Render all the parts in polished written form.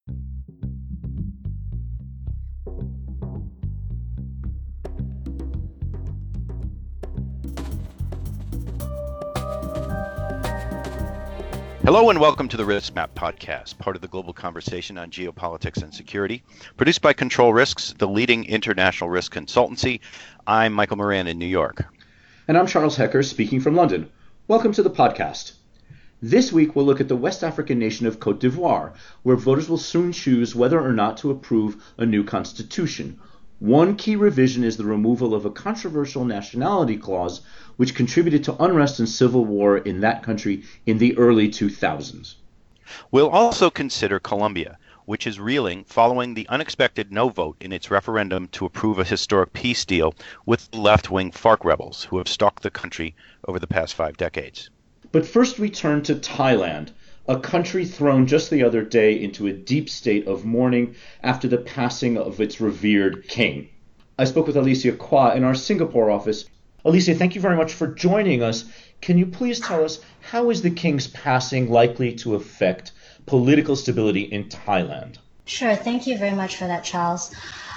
Hello and welcome to the Risk Map podcast, part of the global conversation on geopolitics and security. Produced by Control Risks, the leading international risk consultancy. I'm Michael Moran in New York. And I'm Charles Hecker, speaking from London. Welcome to the podcast. This week we'll look at the West African nation of Côte d'Ivoire, where voters will soon choose whether or not to approve a new constitution. One key revision is the removal of a controversial nationality clause which contributed to unrest and civil war in that country in the early 2000s. We'll also consider Colombia, which is reeling following the unexpected no vote in its referendum to approve a historic peace deal with left-wing FARC rebels who have stalked the country over the past 5 decades. But first we turn to Thailand, a country thrown just the other day into a deep state of mourning after the passing of its revered king. I spoke with Alicia Kwa in our Singapore office. Alicia, thank you very much for joining us. Can you please tell us, how is the king's passing likely to affect political stability in Thailand? Sure, thank you very much for that, Charles.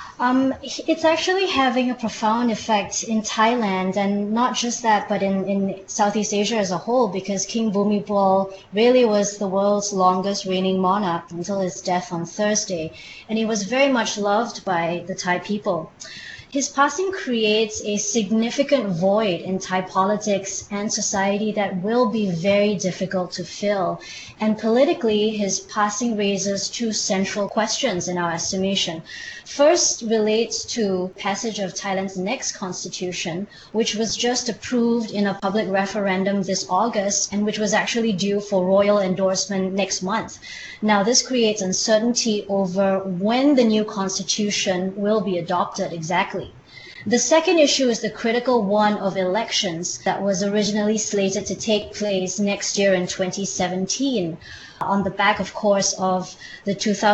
It's actually having a profound effect in Thailand, and not just that, but in Southeast Asia as a whole, because King Bhumibol really was the world's longest reigning monarch until his death on Thursday, and he was very much loved by the Thai people. His passing creates a significant void in Thai politics and society that will be very difficult to fill. And politically, his passing raises 2 central questions in our estimation. First relates to passage of Thailand's next constitution, which was just approved in a public referendum this August and which was actually due for royal endorsement next month. Now, this creates uncertainty over when the new constitution will be adopted exactly. The second issue is the critical one of elections that was originally slated to take place next year in 2017, on the back, of course, of the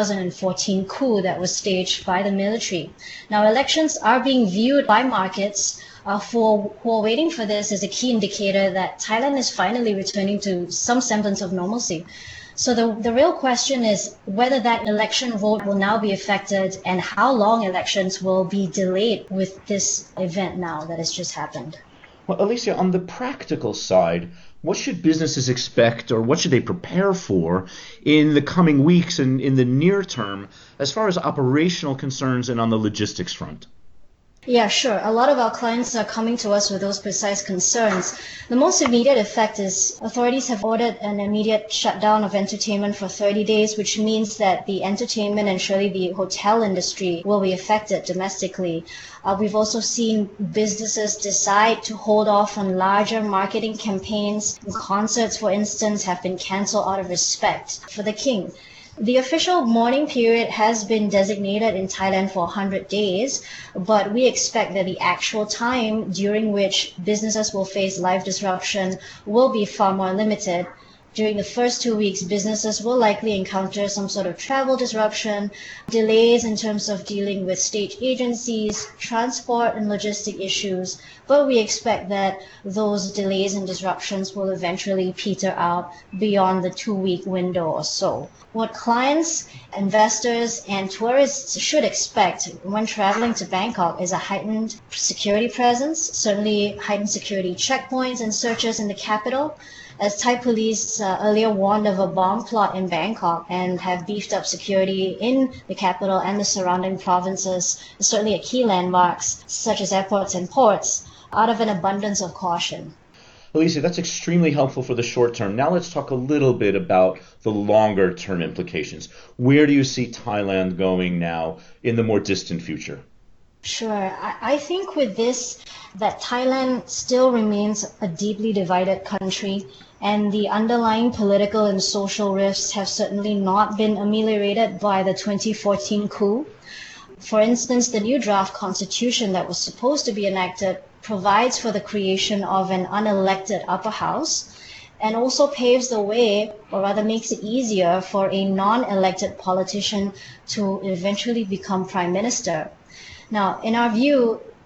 2014 coup that was staged by the military. Now, elections are being viewed by markets who are waiting for this as a key indicator that Thailand is finally returning to some semblance of normalcy. So the real question is whether that election vote will now be affected and how long elections will be delayed with this event now that has just happened. Well, Alicia, on the practical side, what should businesses expect, or what should they prepare for in the coming weeks and in the near term as far as operational concerns and on the logistics front? Yeah, sure. A lot of our clients are coming to us with those precise concerns. The most immediate effect is authorities have ordered an immediate shutdown of entertainment for 30 days, which means that the entertainment and surely the hotel industry will be affected domestically. We've also seen businesses decide to hold off on larger marketing campaigns. Concerts, for instance, have been canceled out of respect for the king. The official mourning period has been designated in Thailand for 100 days, but we expect that the actual time during which businesses will face life disruption will be far more limited. During the first 2 weeks, businesses will likely encounter some sort of travel disruption, delays in terms of dealing with state agencies, transport and logistic issues, but we expect that those delays and disruptions will eventually peter out beyond the 2-week window or so. What clients, investors, and tourists should expect when traveling to Bangkok is a heightened security presence, certainly heightened security checkpoints and searches in the capital, as Thai police earlier warned of a bomb plot in Bangkok and have beefed up security in the capital and the surrounding provinces, certainly at key landmarks such as airports and ports, out of an abundance of caution. Alicia, that's extremely helpful for the short term. Now let's talk a little bit about the longer term implications. Where do you see Thailand going now in the more distant future? Sure. I think with this, that Thailand still remains a deeply divided country, and the underlying political and social rifts have certainly not been ameliorated by the 2014 coup. For instance, the new draft constitution that was supposed to be enacted provides for the creation of an unelected upper house and also paves the way, or rather makes it easier, for a non-elected politician to eventually become prime minister. Now, in our view,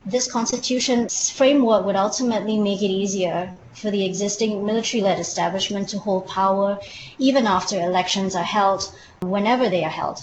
This constitution's framework would ultimately make it easier for the existing military-led establishment to hold power even after elections are held, whenever they are held.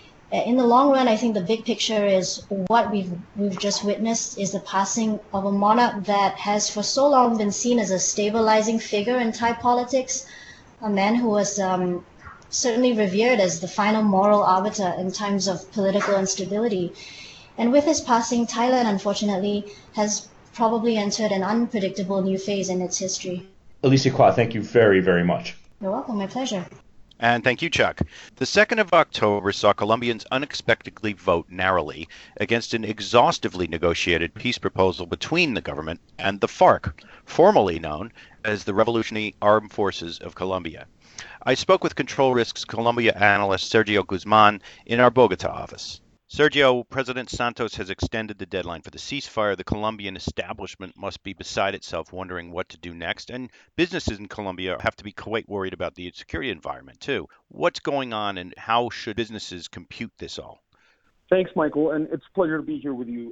In the long run, I think the big picture is what we've just witnessed is the passing of a monarch that has for so long been seen as a stabilizing figure in Thai politics, a man who was certainly revered as the final moral arbiter in times of political instability. And with his passing, Thailand, unfortunately, has probably entered an unpredictable new phase in its history. Alicia Kwa, thank you very, very much. You're welcome, my pleasure. And thank you, Chuck. The 2nd of October saw Colombians unexpectedly vote narrowly against an exhaustively negotiated peace proposal between the government and the FARC, formerly known as the Revolutionary Armed Forces of Colombia. I spoke with Control Risks Colombia analyst Sergio Guzman in our Bogota office. Sergio, President Santos has extended the deadline for the ceasefire. The Colombian establishment must be beside itself wondering what to do next. And businesses in Colombia have to be quite worried about the security environment, too. What's going on and how should businesses compute this all? Thanks, Michael, and it's a pleasure to be here with you.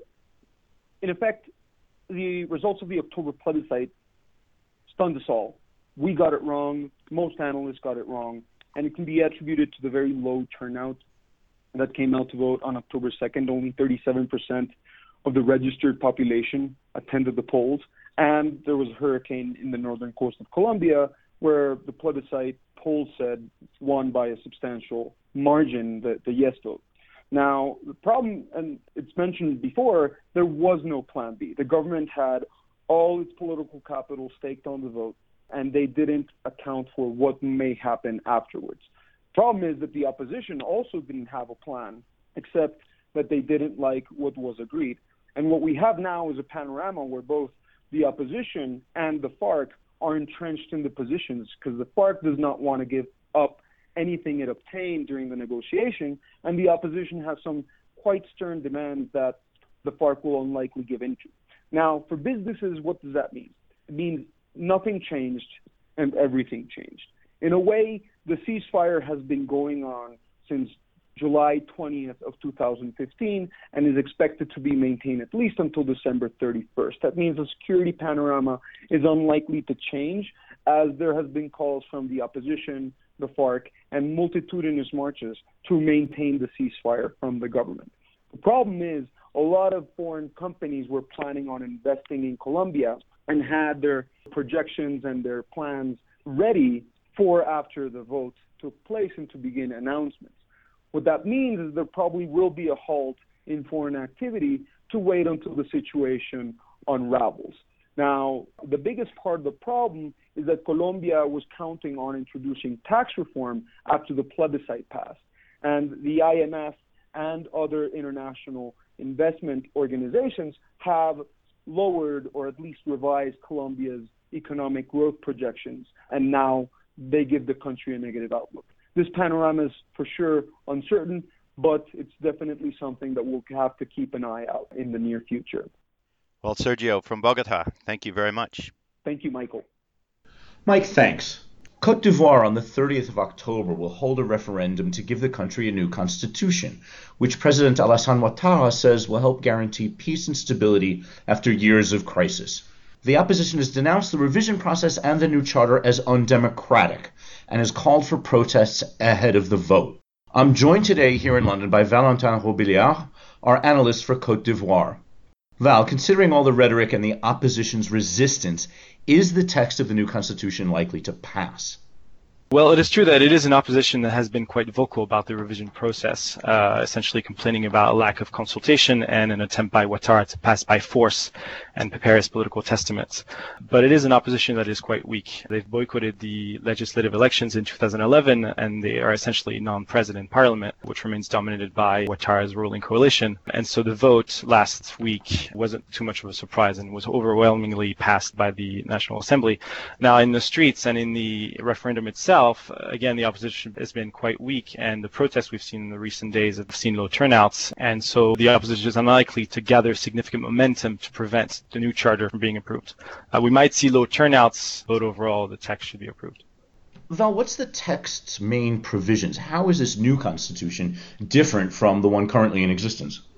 In effect, the results of the October plebiscite stunned us all. We got it wrong. Most analysts got it wrong. And it can be attributed to the very low turnout that came out to vote on October 2nd. Only 37% of the registered population attended the polls. And there was a hurricane in the northern coast of Colombia where the plebiscite polls said won by a substantial margin, the yes vote. Now, the problem, and it's mentioned before, there was no plan B. The government had all its political capital staked on the vote, and they didn't account for what may happen afterwards. Problem is that the opposition also didn't have a plan, except that they didn't like what was agreed. And what we have now is a panorama where both the opposition and the FARC are entrenched in the positions because the FARC does not want to give up anything it obtained during the negotiation, and the opposition has some quite stern demands that the FARC will unlikely give into. Now, for businesses, what does that mean? It means nothing changed and everything changed. In a way, the ceasefire has been going on since July 20th of 2015 and is expected to be maintained at least until December 31st. That means the security panorama is unlikely to change as there has been calls from the opposition, the FARC, and multitudinous marches to maintain the ceasefire from the government. The problem is a lot of foreign companies were planning on investing in Colombia and had their projections and their plans ready for after the vote took place and to begin announcements. What that means is there probably will be a halt in foreign activity to wait until the situation unravels. Now, the biggest part of the problem is that Colombia was counting on introducing tax reform after the plebiscite passed. And the IMF and other international investment organizations have lowered or at least revised Colombia's economic growth projections, and now they give the country a negative outlook. This panorama is for sure uncertain, but it's definitely something that we'll have to keep an eye out in the near future. Well, Sergio, from Bogota, thank you very much. Thank you, Michael. Mike, thanks. Côte d'Ivoire on the 30th of October will hold a referendum to give the country a new constitution, which President Alassane Ouattara says will help guarantee peace and stability after years of crisis. The opposition has denounced the revision process and the new charter as undemocratic and has called for protests ahead of the vote. I'm joined today here in London by Valentin Robiliard, our analyst for Côte d'Ivoire. Val, considering all the rhetoric and the opposition's resistance, is the text of the new constitution likely to pass? Well, it is true that it is an opposition that has been quite vocal about the revision process, essentially complaining about a lack of consultation and an attempt by Ouattara to pass by force and prepare his political testament. But it is an opposition that is quite weak. They've boycotted the legislative elections in 2011, and they are essentially non-president parliament, which remains dominated by Ouattara's ruling coalition. And so the vote last week wasn't too much of a surprise and was overwhelmingly passed by the National Assembly. Now, in the streets and in the referendum itself, again, the opposition has been quite weak, and the protests we've seen in the recent days have seen low turnouts, and so the opposition is unlikely to gather significant momentum to prevent the new charter from being approved. We might see low turnouts, but overall the text should be approved. Val, what's the text's main provisions? How is this new constitution different from the one currently in existence?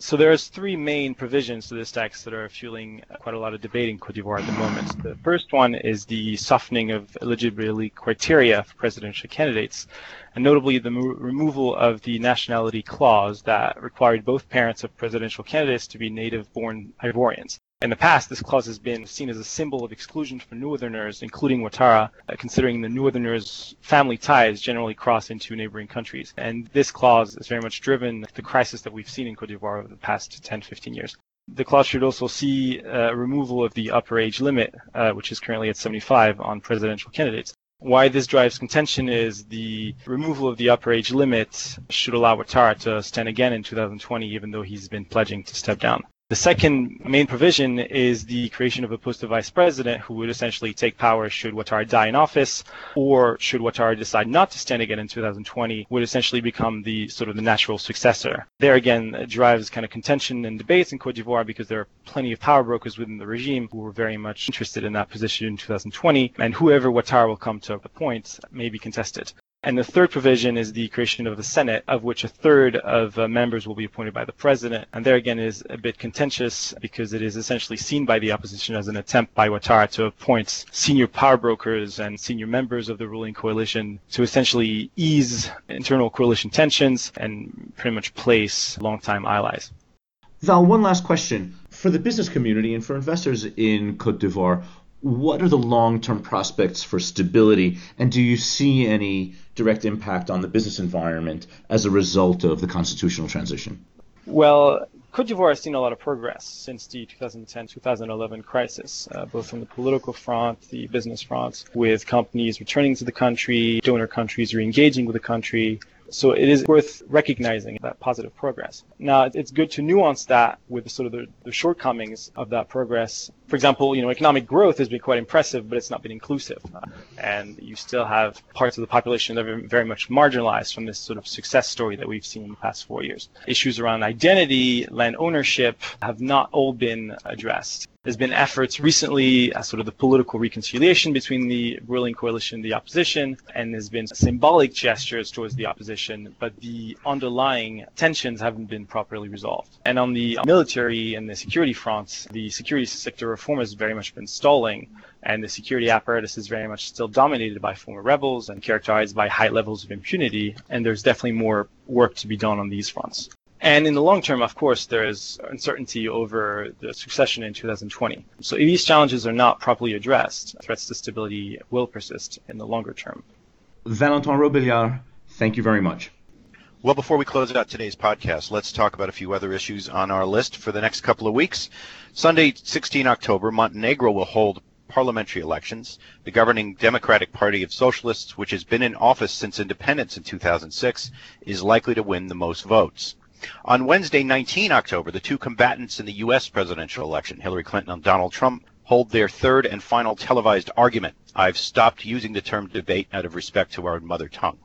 So there's three main provisions to this text that are fueling quite a lot of debate in Côte d'Ivoire at the moment. The first one is the softening of eligibility criteria for presidential candidates, and notably the removal of the nationality clause that required both parents of presidential candidates to be native-born Ivorians. In the past, this clause has been seen as a symbol of exclusion for Northerners, including Ouattara, considering the Northerners' family ties generally cross into neighboring countries. And this clause is very much driven the crisis that we've seen in Côte d'Ivoire over the past 10, 15 years. The clause should also see removal of the upper age limit, which is currently at 75, on presidential candidates. Why this drives contention is the removal of the upper age limit should allow Ouattara to stand again in 2020, even though he's been pledging to step down. The second main provision is the creation of a post of vice president who would essentially take power should Ouattara die in office, or should Ouattara decide not to stand again in 2020, would essentially become the sort of the natural successor. There again, it drives kind of contention and debates in Côte d'Ivoire because there are plenty of power brokers within the regime who were very much interested in that position in 2020, and whoever Ouattara will come to appoint may be contested. And the third provision is the creation of the Senate, of which a third of members will be appointed by the president. And there again is a bit contentious because it is essentially seen by the opposition as an attempt by Ouattara to appoint senior power brokers and senior members of the ruling coalition to essentially ease internal coalition tensions and pretty much place longtime allies. Val, one last question. For the business community and for investors in Côte d'Ivoire, what are the long-term prospects for stability, and do you see any direct impact on the business environment as a result of the constitutional transition? Well, Côte d'Ivoire has seen a lot of progress since the 2010-2011 crisis, both on the political front, the business front, with companies returning to the country, donor countries re-engaging with the country. So it is worth recognizing that positive progress. Now, it's good to nuance that with sort of the shortcomings of that progress. For example, economic growth has been quite impressive, but it's not been inclusive. And you still have parts of the population that are very much marginalized from this sort of success story that we've seen in the past 4 years. Issues around identity, land ownership have not all been addressed. There's been efforts recently at sort of the political reconciliation between the ruling coalition and the opposition, and there's been symbolic gestures towards the opposition, but the underlying tensions haven't been properly resolved. And on the military and the security fronts, the security sector reform has very much been stalling, and the security apparatus is very much still dominated by former rebels and characterized by high levels of impunity, and there's definitely more work to be done on these fronts. And in the long term, of course, there is uncertainty over the succession in 2020. So if these challenges are not properly addressed, threats to stability will persist in the longer term. Valentin Robillard, thank you very much. Well, before we close out today's podcast, let's talk about a few other issues on our list for the next couple of weeks. Sunday, 16 October, Montenegro will hold parliamentary elections. The governing Democratic Party of Socialists, which has been in office since independence in 2006, is likely to win the most votes. On Wednesday, 19 October, the two combatants in the U.S. presidential election, Hillary Clinton and Donald Trump, hold their third and final televised argument. I've stopped using the term debate out of respect to our mother tongue.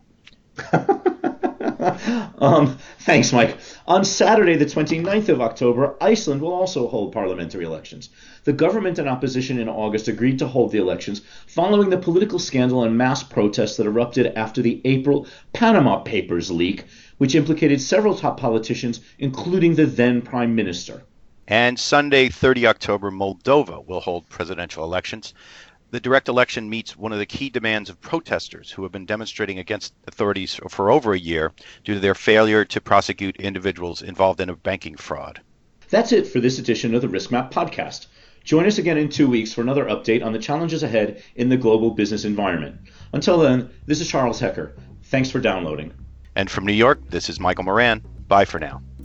Thanks, Mike. On Saturday, the 29th of October, Iceland will also hold parliamentary elections. The government and opposition in August agreed to hold the elections following the political scandal and mass protests that erupted after the April Panama Papers leak, which implicated several top politicians, including the then Prime Minister. And Sunday, 30 October, Moldova will hold presidential elections. The direct election meets one of the key demands of protesters who have been demonstrating against authorities for over a year due to their failure to prosecute individuals involved in a banking fraud. That's it for this edition of the RiskMap podcast. Join us again in 2 weeks for another update on the challenges ahead in the global business environment. Until then, this is Charles Hecker. Thanks for downloading. And from New York, this is Michael Moran. Bye for now.